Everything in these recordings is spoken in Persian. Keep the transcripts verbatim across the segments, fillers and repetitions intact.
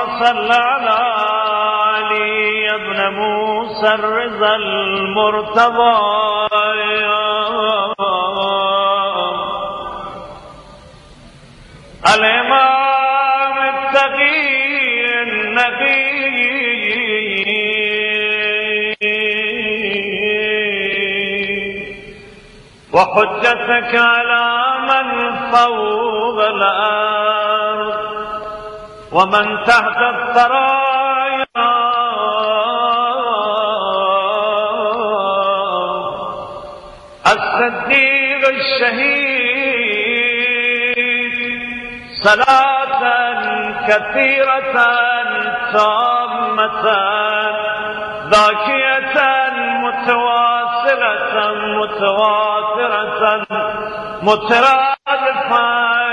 صل على علي ابن موسى الرضا المرتضى الإمام التقي النبي وحجتك على من فوق الأرض ومن تحت الثرايا الصديق الشهيد صلاة كثيرة تامة ذاكية متواصلة متواترة مترادفة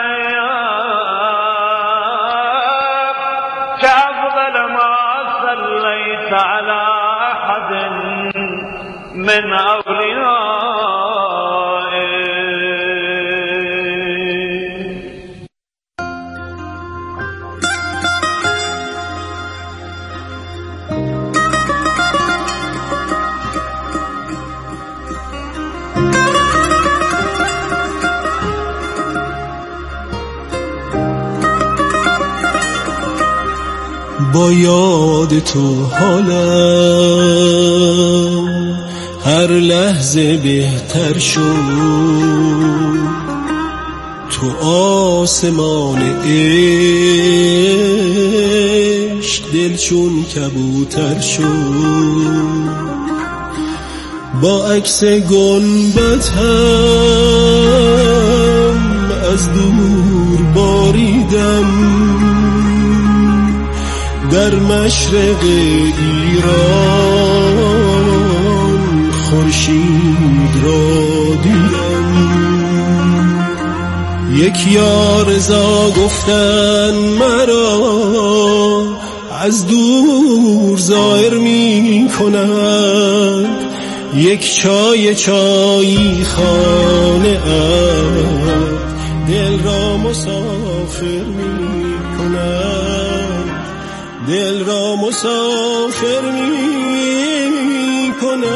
كأفضل ما صليت على أحد من أوليائك. با یاد تو حالم هر لحظه بهتر شد، تو آسمان عشق دل چون کبوتر شد. با عکس گنبد هم از دور باریدم، در مشرق ایران خورشید را دیدم. یک یار رضا گفتن مرا از دور ظاهر می کند، یک چای چایی خانه ام دل را مسافر می کند، دل را مسافر می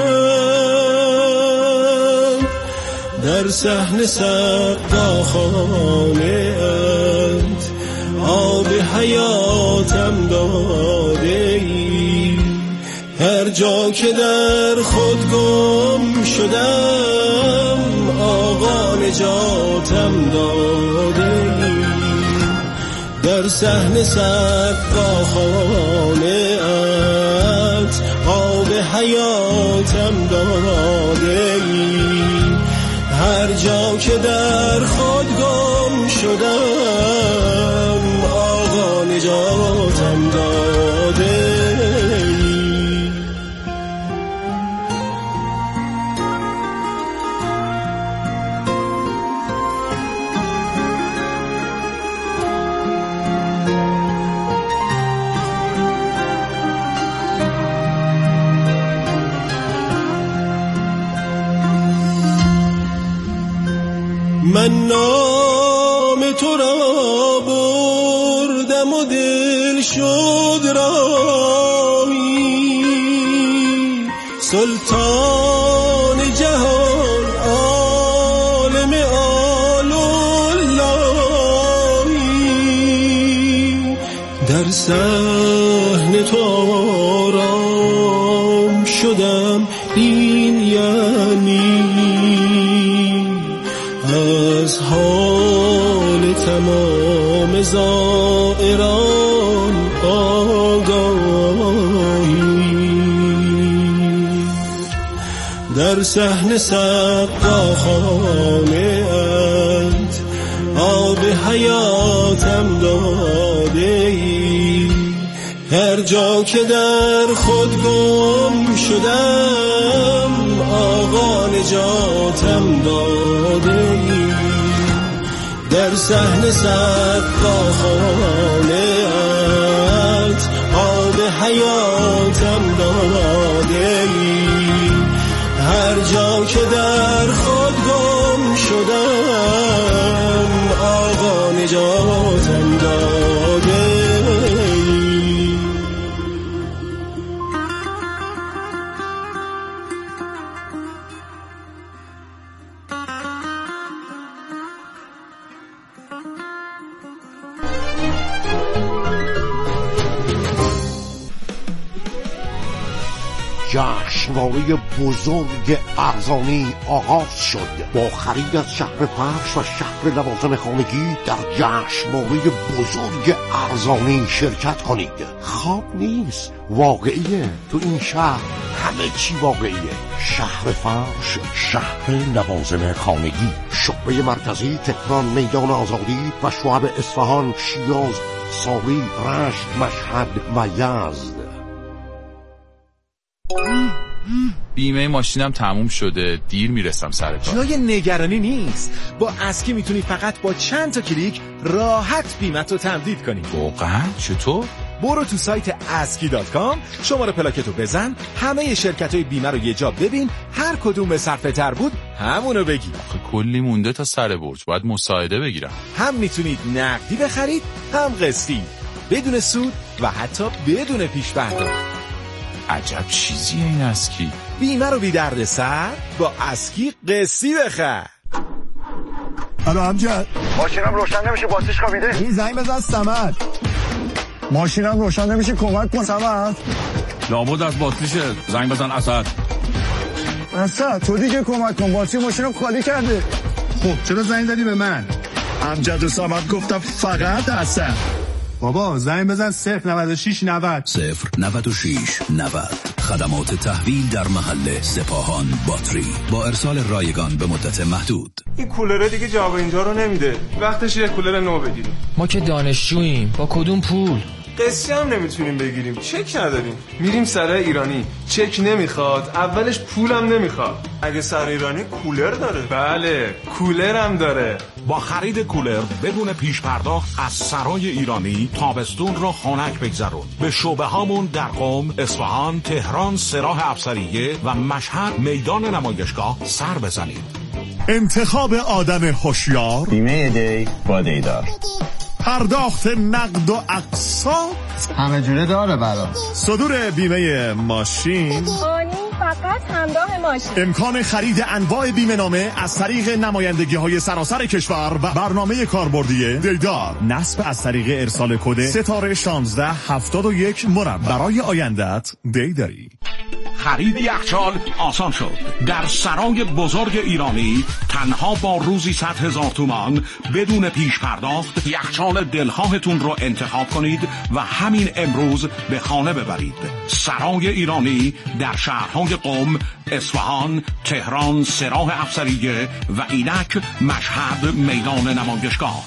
کند. در صحن سقاخانه اند آب حیاتم داده ای، هر جا که در خود گم شدم آقا نجاتم داده ای. در صحن سقاخانه ات آب حیاتم داده ای، هر جا که در خود گم شدم آقا نجاتم داده ای. من نام تو را بردم و دل شد راهی، سلطان جهان عالم آل اللهی. در صحن تو آرام شدم، این یعنی از حال تمام زائران آگاهی. در صحن سقاخانه اند آب حیاتم داده ای، هر جا که در خود گم شدم آقا نجاتم داده ای. در صحن سقاخانه ات آب حیاتم داده ای، هر جا که در خود گم شدم آقا نجاتم داده ای. جشنواره بزرگ ارزانی آغاز شد. با خرید از شهر فرش و شهر لوازم خانگی در جشنواره بزرگ ارزانی شرکت کنید. خواب نیست، واقعیه. تو این شهر همه چی واقعیه. شهر فرش، شهر لوازم خانگی، شعبه مرکزی تهران، میدان آزادی و شعب اصفهان، شیراز، ساری، رشت، مشهد و یزد. بیمه ماشینم تموم شده، دیر میرسم سر کار. جای نگرانی نیست. با اسکی میتونی فقط با چند تا کلیک راحت بیمت رو تمدید کنی. واقعا؟ چطور؟ برو تو سایت اسکی دات کام، شماره پلاکتو بزن، همه شرکت‌های بیمه رو یه جا ببین، هر کدوم به صرفه تر بود همونو بگی. آخه کلی مونده تا سر برج، باید مساعده بگیرم. هم میتونید نقدی بخرید، هم قسطی، بدون سود و حتی بدون پیش پرداخت. عجب چیزیه این اسکی. بیمه رو بی درد سر با اسکی قسطی بخر. الو امجد، ماشینم روشن نمیشه، باتریش خوابیده. این زنگ بزن صمد. ماشینم روشن نمیشه، کمک کن صمد. لابد از باتریشه، زنگ بزن اسد. اسد تو دیگه کمک کن، باتری ماشینم خالی کرده. خب چرا زنگ زدی به من؟ امجد و صمد گفتم فقط اسد. بابا زنگ بزن صفر نود و شش نود صفر نود و شش نود. خدمات تحویل در محل سپاهان باتری با ارسال رایگان به مدت محدود. این کولره دیگه جواب اینجا رو نمیده. وقتش یه کولر نو بگیریم. ما که دانشجوییم، با کدوم پول؟ قسطی هم نمیتونیم بگیریم، چک نداریم. میریم سر ایرانی، چک نمیخواد، اولش پولم نمیخواد. اگه سر ایرانی کولر داره. بله کولر هم داره. با خرید کولر بدون پیش پرداخت از سرای ایرانی تابستون رو خنک بگذرون. به شعبه هامون در قم، اصفهان، تهران، سراح افسریه و مشهد میدان نمایشگاه سر بزنید. انتخاب آدم هوشیار، بیمه دی با دیدار، پرداخت نقد و اقساط همه جوره داره برام. صدور بیمه ماشین، آنی فقط همراه ماشین، امکان خرید انواع بیمه نامه از طریق نمایندگی های سراسر کشور و برنامه کاربردی دیدار، نصب از طریق ارسال کد ستاره شانزده هفتاد و یک مربع. برای آیندت دیداری. خرید یخچال آسان شد. در سرای بزرگ ایرانی تنها با روزی صد هزار تومان بدون پیش پرداخت یخچال دلخواهتون رو انتخاب کنید و همین امروز به خانه ببرید. سرای ایرانی در شهرهای قم، اصفهان، تهران، سراح افسریه و اینک مشهد میدان نمایشگاه.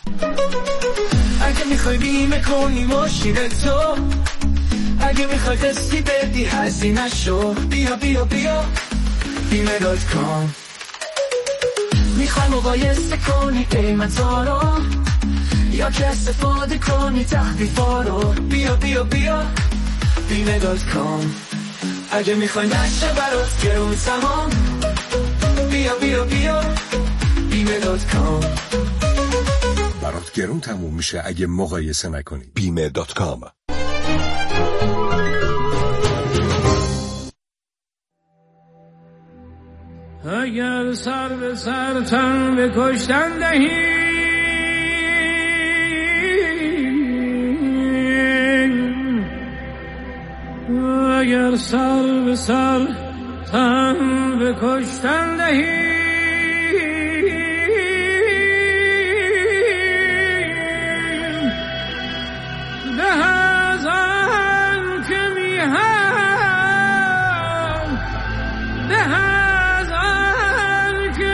اگه میخوای بیمه کنی ماشین تو، اگه میخوای قسطی بدی هزینه شو، بیا بیا بیا بیمه دات کام. میخوای مقایسه کنی قیمتا رو یا که استفاده کنی تخفیفا رو، بیا بیا بیا بیمه دات کام. اگه میخوای نشه برات گرون تمام، بیا بیا بیا بیمه دات کام. برات گرون تموم میشه اگه مقایسه نکنی. بیمه دات کام. اگر سر به سر تن به کشتن دهی، اگر سر به سر تن به کشتن دهی، ده از آن که میهم، ده از آن که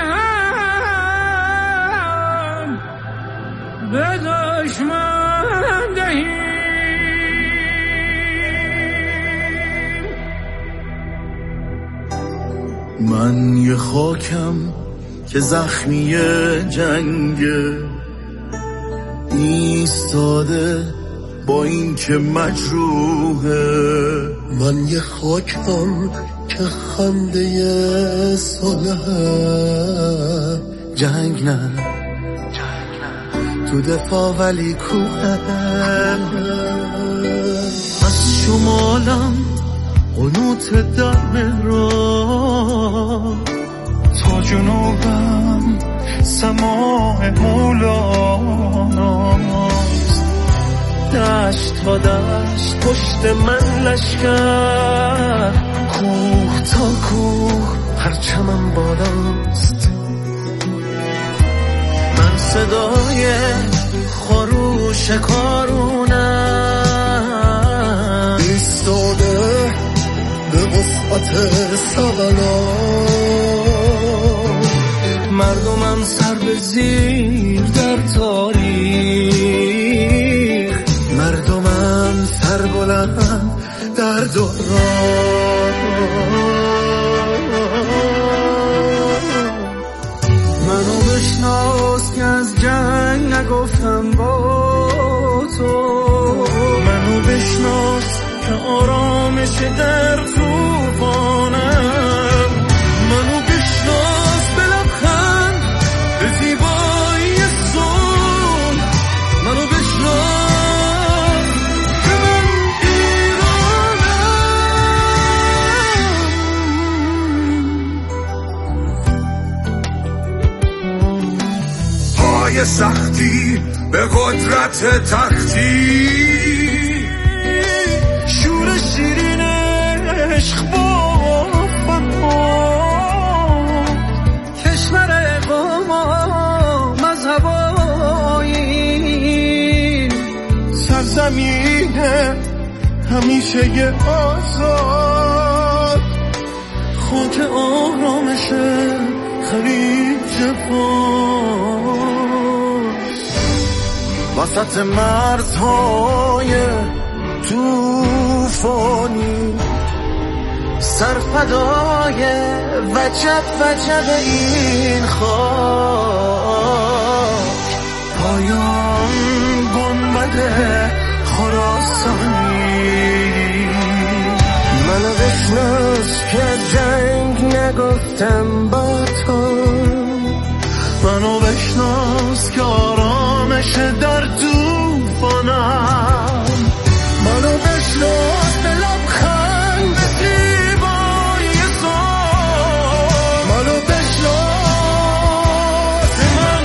میهم به دشمن دهی. من یه خاکم که زخمی جنگه، ایستاده با این که مجروحه. من یه خاکم که خنده صلحه، جنگ نه تو دفاع ولی کوه. از شمالم قنوت در مهران، تا جنوبم سماع مولاناست. دشت تا دشت پشت من لشکر، کوه تا کوه پرچمم بالاست. من صدای خروش کارونم ایستاده به وسعت سبلان، مردمم سر به زیر در تاریخ، مردمم سر بلند در دوران. منو بشناس که از جنگ نگفتم با تو، منو بشناس که آرامش در طوفانم، منو بشناس به لبخند به زیبایی صلح، منو بشناس که من ایرانم. پای سختی به قدرت تختی، شور شیرین عشق با فنا، کشور اقامت مذهب آیین، سرزمین همیشه آزاد، خاک آرامش خلیج فارس، وسط مرزهای توفانی، سرفدای وجب وجب این خاک، پایان گنبد خراسانی. منو بشناس که جنگ نگفتم با تو، منو بشناس که آرامش در طوفانم، منو بشناس به لبخند به زیبایی صلح، منو بشناس من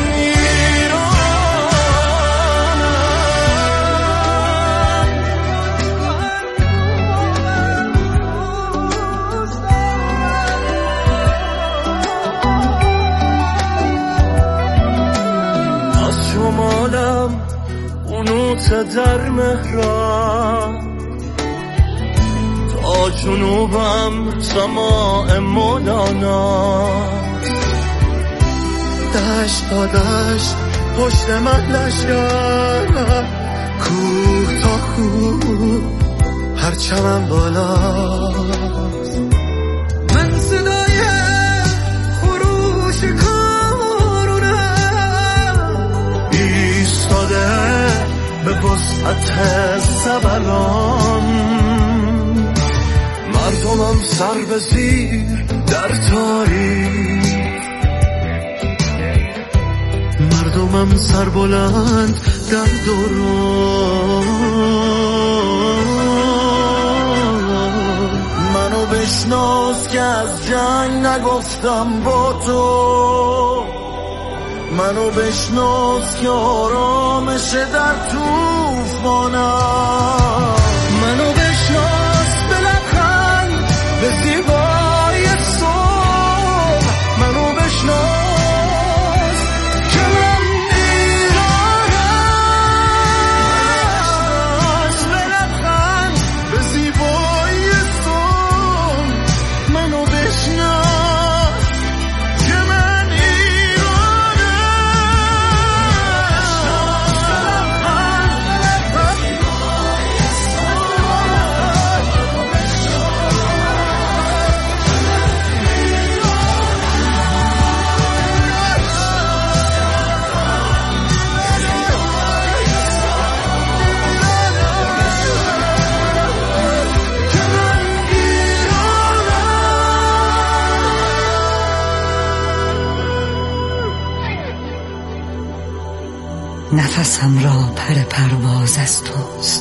ایرانم. از شمالم قنوت در مهران، تا جنوبم سماع مولانا، دشت تا دشت پشت من لشکر، کوه تا کوه پرچمم بالاست. من صدای خروش کارونم ایستاده به وسعت سبلان، مردمم سر به زیر در تاریخ، مردمم سر بلند در دوران. منو بشناس که از جنگ نگفتم با تو، منو بشناس که آرامش در طوفانم، منو بشناس به لبخند به زیبایی صبح، منو بشناس که من ایرانم، به لبخند به زیبایی صبح، منو بشناس که من نفسم را پر پرواز از توست،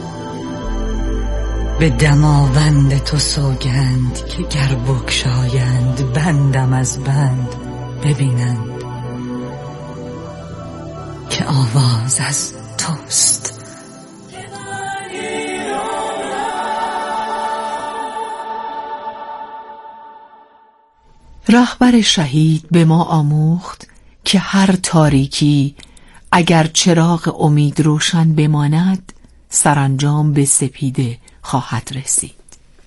به دماوند تو سوگند که گر بگشایند بندم از بند ببینند که آواز از توست. رهبر شهید به ما آموخت که هر تاریکی اگر چراغ امید روشن بماند سرانجام به سپیده خواهد رسید.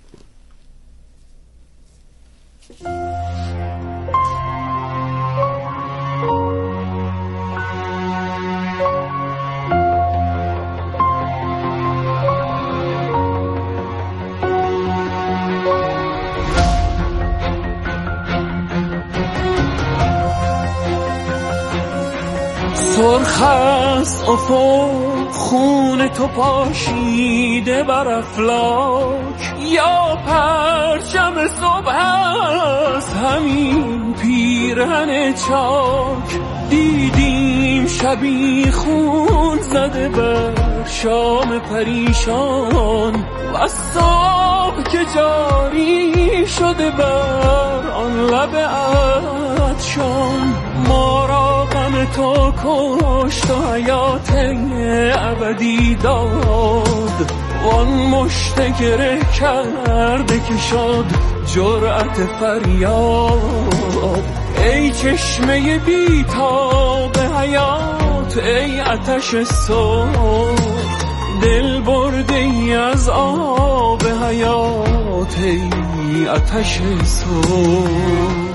سرخ است افق خون تو پاشیده بر افلاک، یا پرچم صبح است همین پیرهن چاک. دیدیم شبی خون زده بر شام پریشان و صبح که جاری شده بر آن لب عطشان. ما را غم تو کشت و حیات ابدی داد، وان مشت گره کرده که شد جرأت فریاد. ای چشمه بی‌تاب حیات، ای آتش سرخ، دل برده ای از آب حیات، ای آتش سرخ.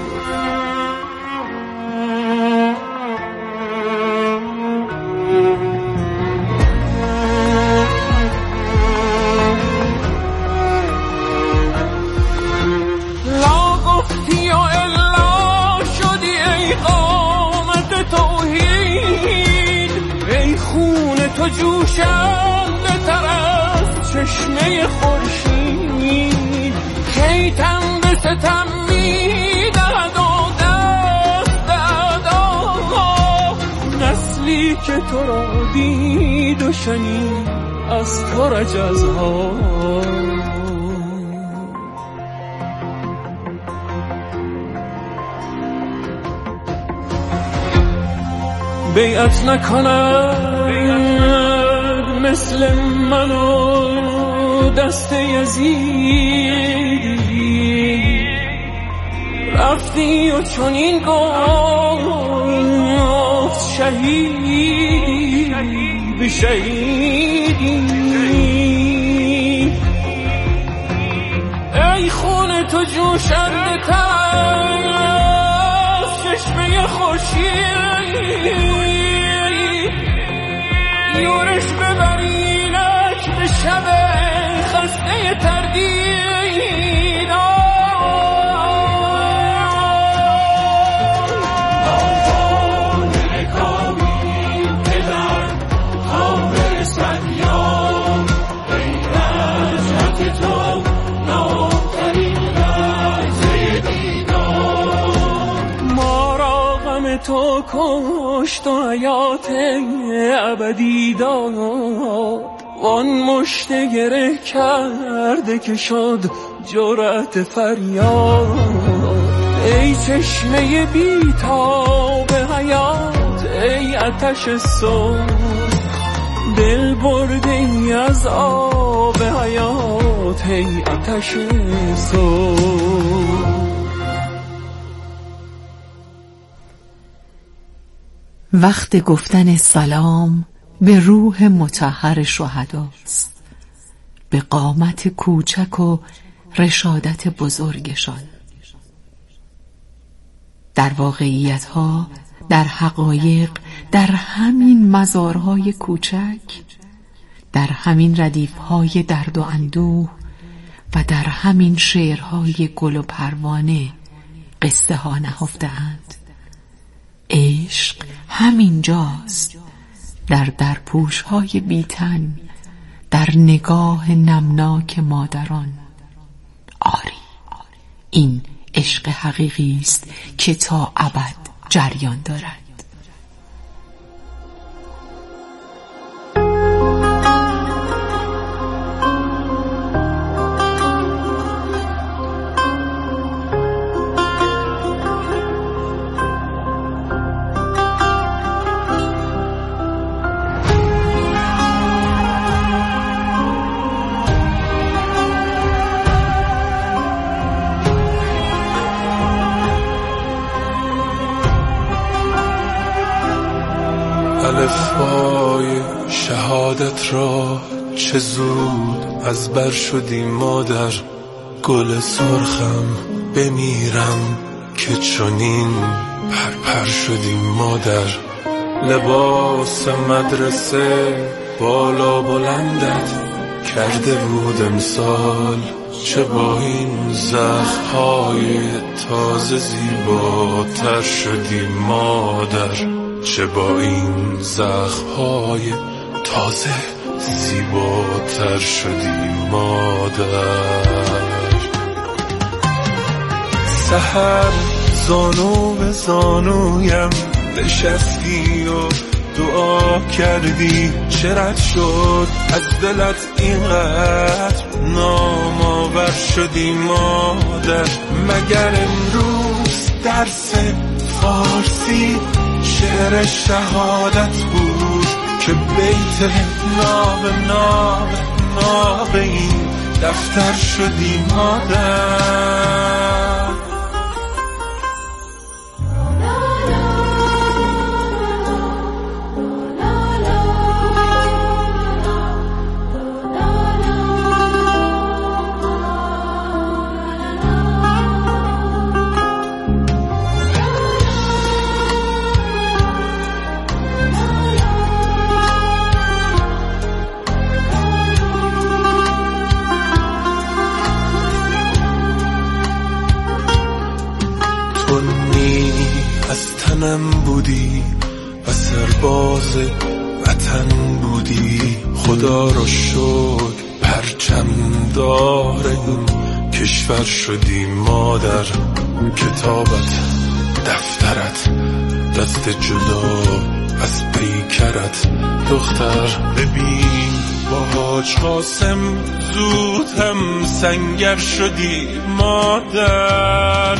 تو جوشنده تر از چشمه خورشید، کی تن به ستم میدهد و دست ادا. نسلی که تو را دید و شنید از تو رجزها، بیعت نکند مثل منو دست یزید. رفتی و چنین گفت شهید به شهیدی. ای خون تو جوشنده تر از چشمه خورشید، یورش ببرینک به شب خسته تردید. آفان نکامی پدر تا برسد یام، ای رجعت تو نامترین لحظه دیدار. ما را غم تو کشت و حیات ابدی داد، وان مشت گره کرده که شد جرأت فریاد. ای چشمه بی‌تاب حیات، ای آتش سرخ، دل برده ای از آب حیات، ای آتش سرخ. وقت گفتن سلام به روح مطهر شهداست، به قامت کوچک و رشادت بزرگشان. در واقعیت‌ها، در حقایق، در همین مزارهای کوچک، در همین ردیف‌های درد و اندوه و در همین شعرهای گل و پروانه قصه ها نهفته‌اند. عشق همین جاست، در درپوش‌های بی‌تن، در نگاه نمناک مادران. آری، این عشق حقیقی است که تا ابد جریان دارد. شهادت را چه زود از بر شدی مادر. گل سرخم بمیرم که چنین پرپر شدی مادر. لباس مدرسه بالا بلندت کرده بود امسال، چه با این زخم‌های تازه زیباتر شدی مادر. چه با این زخم‌های تازه زیباتر شدی مادر. سحر زانو به زانویم نشستی و دعا کردی، چه رد شد از دلت اینقدر نام‌آور شدی مادر. مگر امروز درس فارسی شعر شهادت بود که بیت ناب ناب ناب این دفتر شدی مادر. بودی و سرباز وطن بودی، خدا رو شکر پرچم دار این کشور شدی مادر. کتابت دفترت دست جدا از پیکرت دختر. ببین با حاج قاسم زود هم سنگر شدی مادر.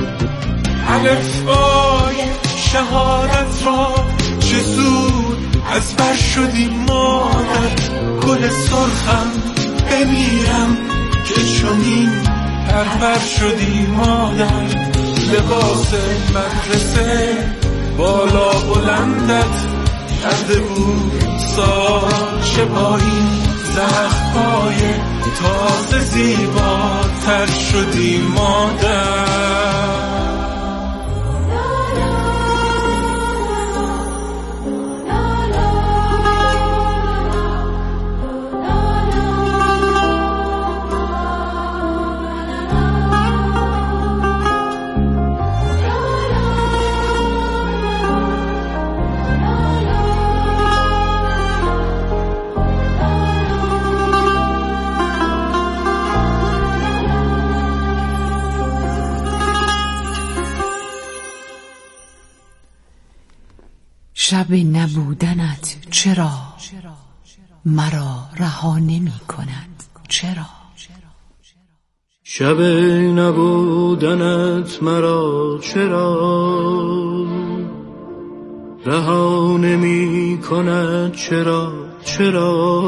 الفبای شهادت را چه زود از بر شدی مادر. گل سرخم بمیرم که چنین پرپر شدی مادر. لباس مدرسه بالا بلندت کرده بود سال، چه با این زخم‌های تازه زیباتر شدی مادر. شب نبودنت چرا مرا رها نمی کند؟ چرا شب نبودنت مرا چرا رها نمی کند؟ چرا چرا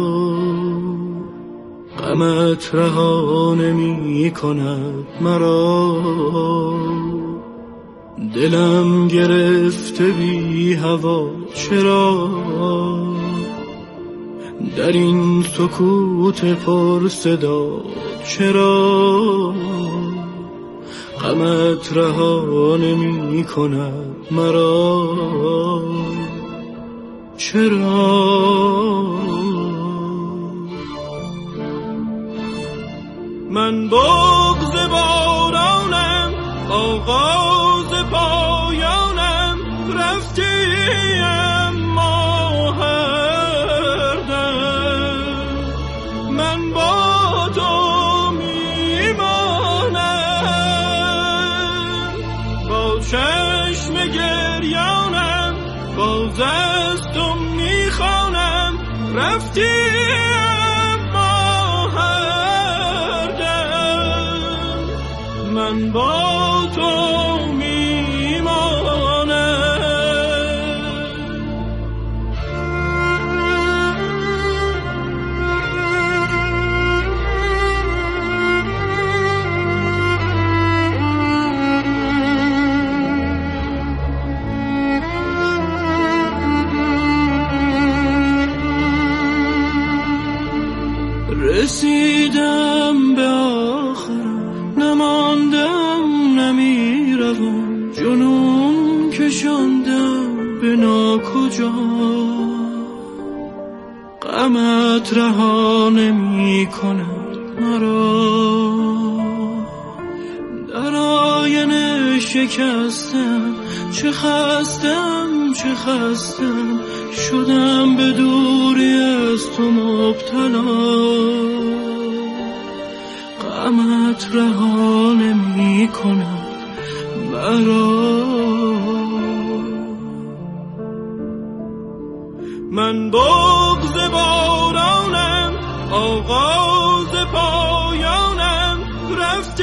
غمت رها نمی کند مرا؟ دلم گرفته بی هوا چرا در این سکوت پر صدا؟ چرا غمت رها نمی کند مرا؟ چرا من بغض بارانم آغاز پایانم رفتی اما هر دم من با تو میمانم. با چشم گریانم باز از تو میخوانم رفتی اما هر دم من با تو رسیدم به آخرم، نماندم نمیروم، جنون کشاندم به ناکجا، غمت رها نمی کند مرا، در آینه شکستم، چه خستم چه خستم، شدم به دوری از تو مبتلا، غمت رها نمی کند مرا. من بغض بارانم، آغاز پایانم، رفتی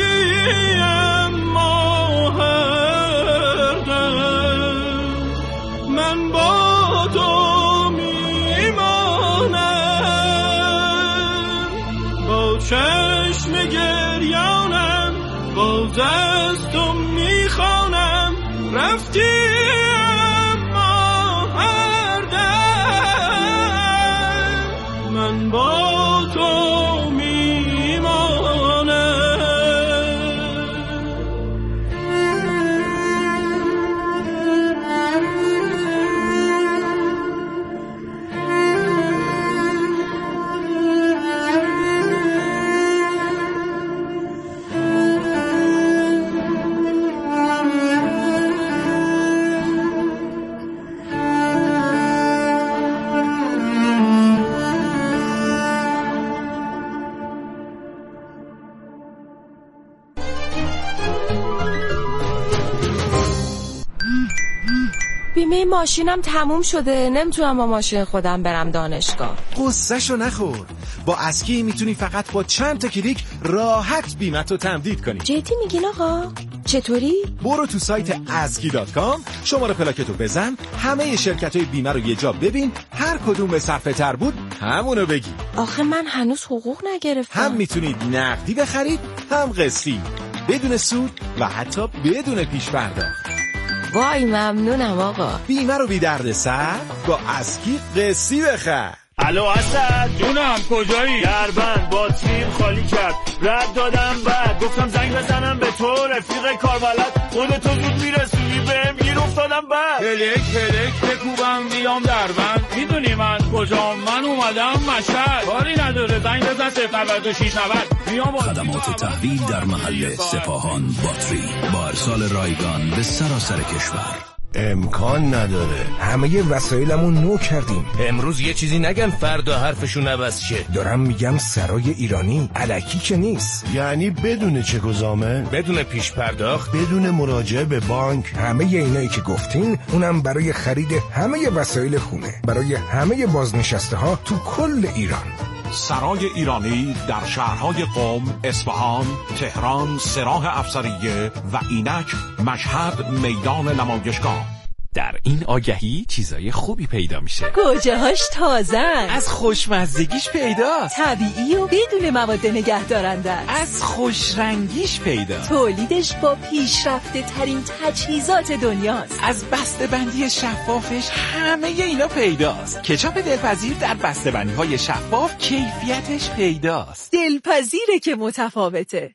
اما هر دم من با تو میمانم، با چشم گریانم، باز از تو میخوانم، رفتی اما هر دم من با تو میمانم. بیمه ماشینم تموم شده، نمیتونم با ماشین خودم برم دانشگاه. قصه‌شو نخور، با اسکی میتونی فقط با چند تا کلیک راحت بیمه‌تو تمدید کنی. جدی میگین آقا؟ چطوری؟ برو تو سایت اسکی دات کام، شماره پلاکتو بزن، همه شرکت‌های بیمه رو یه جا ببین، هر کدوم به صرفه تر بود همونو بگی. آخه من هنوز حقوق نگرفتم. هم میتونید نقدی بخرید، هم قسطی، بدون سود و حتی بدون پیش پرداخت. وای ممنونم آقا. بیمه رو بی درد سر با اسکی قسطی بخر. الو اسد جونم، کجایی؟ دربند باتریم خالی کرد، رد دادم بعد گفتم زنگ بزنم به تو، رفیق کاربلد خودتو زود میرسونی بهم، گیر افتادم بعد هلک هلک بکوبم بیام دربند، میدونی من کجام؟ من اومدم مشهد، کاری نداره زنگ بزن صفر نود و شش نود بیام. خدمات تحویل در محل سپاهان باتری با ارسال رایگان به سراسر کشور. امکان نداره، همه وسایلمون نو کردیم. امروز یه چیزی نگن فردا حرفشون عوض شه. دارم میگم سرای ایرانی الکی که نیست. یعنی بدون چک و ضامن، بدون پیش پرداخت، بدون مراجعه به بانک، همه اینایی که گفتین، اونم برای خرید همه وسایل خونه، برای همه بازنشسته ها تو کل ایران. سرای ایرانی در شهرهای قم، اصفهان، تهران، سراح افسریه و اینک مشهد میدان نمایشگاه. در این آگهی چیزای خوبی پیدا میشه. گوجه‌هاش تازه‌ن، از خوشمزگیش پیداست، طبیعی و بدون مواد نگهدارنده است، از خوشرنگیش پیداست، تولیدش با پیشرفته ترین تجهیزات دنیاست، از بسته‌بندی شفافش همه اینا پیداست. کچاپ دلپذیر در بسته‌بندی‌های شفاف کیفیتش پیداست. دلپذیره که متفاوته.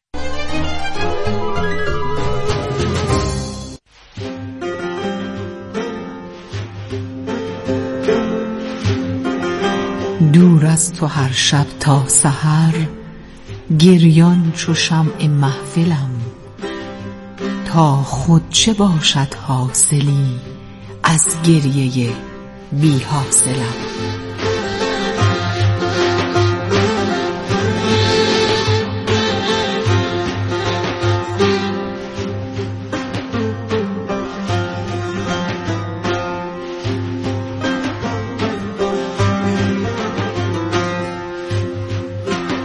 دور از تو هر شب تا سحر، گریان چو شمع محفلم، تا خود چه باشد حاصلی از گریه بی حاصلم.